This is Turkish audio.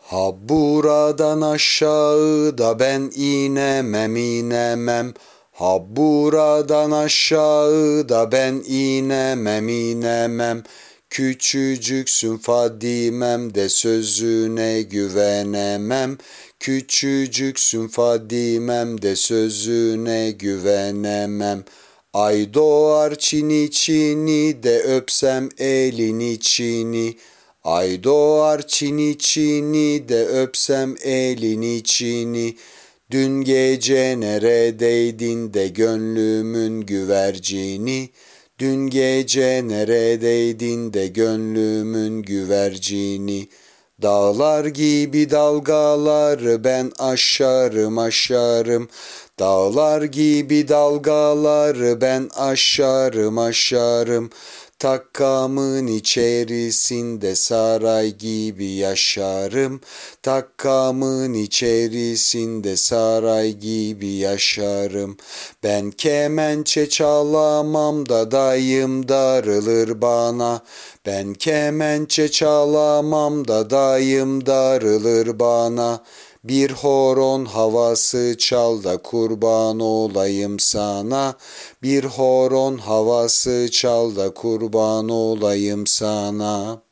Ha buradan aşağı da ben inemem. Ha buradan aşağı da ben inemem. Küçücüksün Fadimem de sözüne güvenemem. Küçücüksün Fadimem de sözüne güvenemem. Ay doğar çini çini de öpsem elin içini. Ay doğar çini çini de öpsem elin içini. Dün gece neredeydin de gönlümün güvercini. Dün gece neredeydin de gönlümün güvercini. Dağlar gibi dalgaları ben aşarım. Dağlar gibi dalgaları ben aşarım. Takkamın içerisinde saray gibi yaşarım. Takkamın içerisinde saray gibi yaşarım. Ben kemençe çalamam da dayım darılır bana. Ben kemençe çalamam da dayım darılır bana. Bir horon havası çal da kurban olayım sana. Bir horon havası çal da kurban olayım sana.